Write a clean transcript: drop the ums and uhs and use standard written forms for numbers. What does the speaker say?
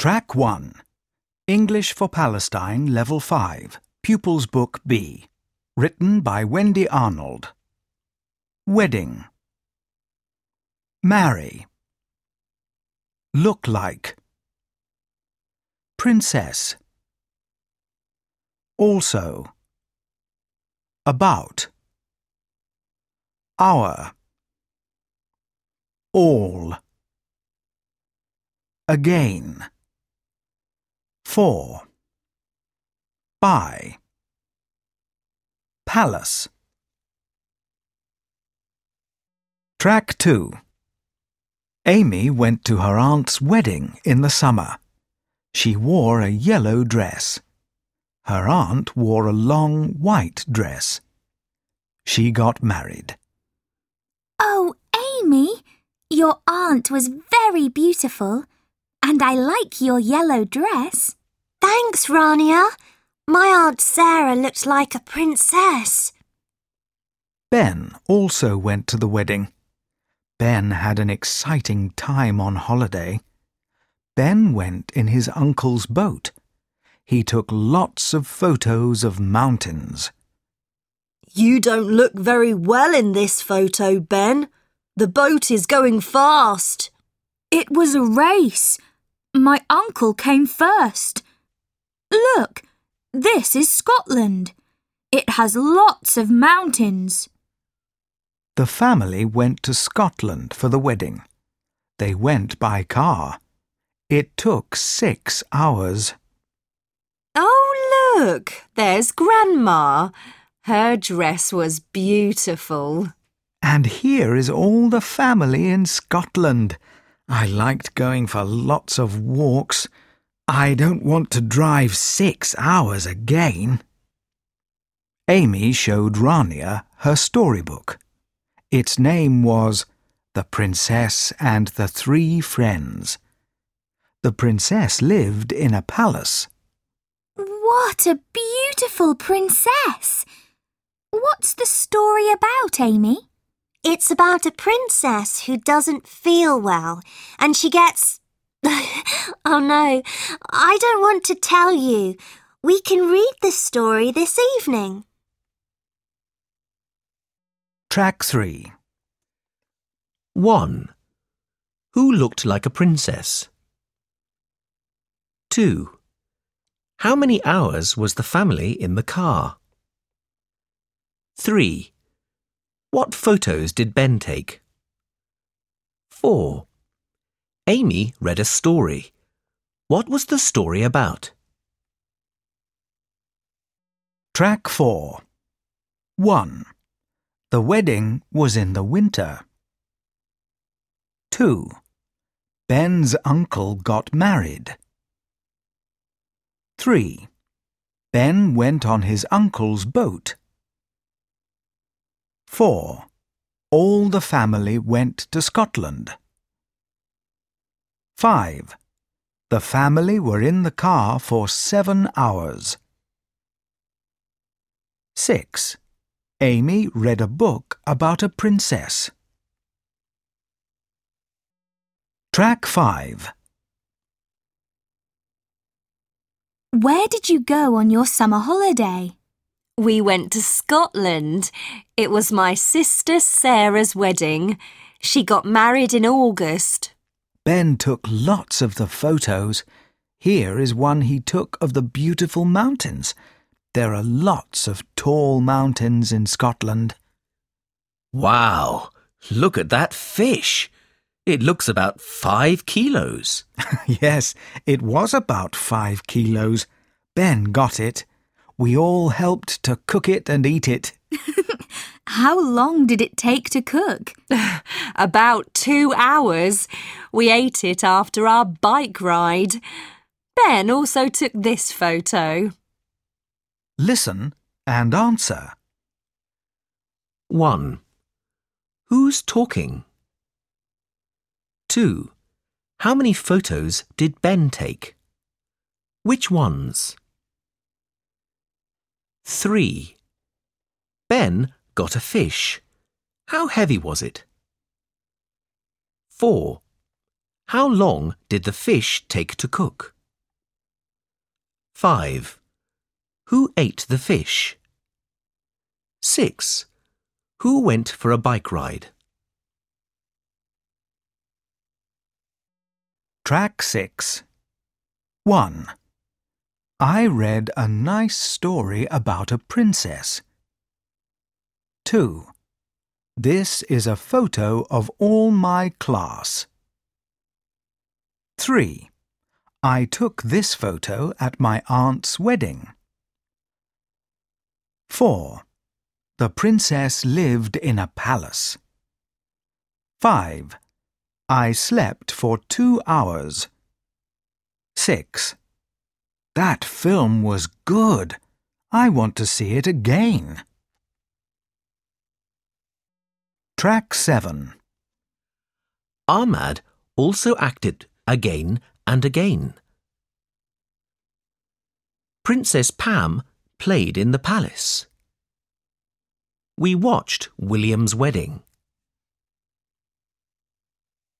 Track 1. English for Palestine, Level 5, Pupils Book B. Written by Wendy Arnold. Wedding. Marry. Look like. Princess. Also. About. Hour. All. Again. For. By. Palace. Track 2. Amy went to her aunt's wedding in the summer. She wore a yellow dress. Her aunt wore a long white dress. She got married. Oh, Amy, your aunt was very beautiful, and I like your yellow dress. Thanks, Rania. My Aunt Sarah looked like a princess. Ben also went to the wedding. Ben had an exciting time on holiday. Ben went in his uncle's boat. He took lots of photos of mountains. You don't look very well in this photo, Ben. The boat is going fast. It was a race. My uncle came first. Look, this is Scotland. It has lots of mountains. The family went to Scotland for the wedding. They went by car. It took 6 hours. Oh, look, there's Grandma. Her dress was beautiful. And here is all the family in Scotland. I liked going for lots of walks. I don't want to drive 6 hours again. Amy showed Rania her storybook. Its name was The Princess and the Three Friends. The princess lived in a palace. What a beautiful princess! What's the story about, Amy? It's about a princess who doesn't feel well, and she gets... Oh no, I don't want to tell you. We can read the story this evening. Track 3. 1. Who looked like a princess? 2. How many hours was the family in the car? 3. What photos did Ben take? 4. Amy read a story. What was the story about? Track 4. 1. The wedding was in the winter. 2. Ben's uncle got married. 3. Ben went on his uncle's boat. 4. All the family went to Scotland. 5. The family were in the car for 7 hours. 6. Amy read a book about a princess. Track 5. Where did you go on your summer holiday? We went to Scotland. It was my sister Sarah's wedding. She got married in August. Ben took lots of the photos. Here is one he took of the beautiful mountains. There are lots of tall mountains in Scotland. Wow! Look at that fish! It looks about 5 kilos. Yes, it was about 5 kilos. Ben got it. We all helped to cook it and eat it. How long did it take to cook? About 2 hours. We ate it after our bike ride. Ben also took this photo. Listen and answer. 1. Who's talking? 2. How many photos did Ben take? Which ones? 3. Ben got a fish. How heavy was it? 4. How long did the fish take to cook? 5. Who ate the fish? 6. Who went for a bike ride? Track 6. 1. I read a nice story about a princess. 2. This is a photo of all my class. 3. I took this photo at my aunt's wedding. 4. The princess lived in a palace. 5. I slept for 2 hours. 6. That film was good. I want to see it again. Track 7. Ahmad also acted again and again. Princess Pam played in the palace. We watched William's wedding.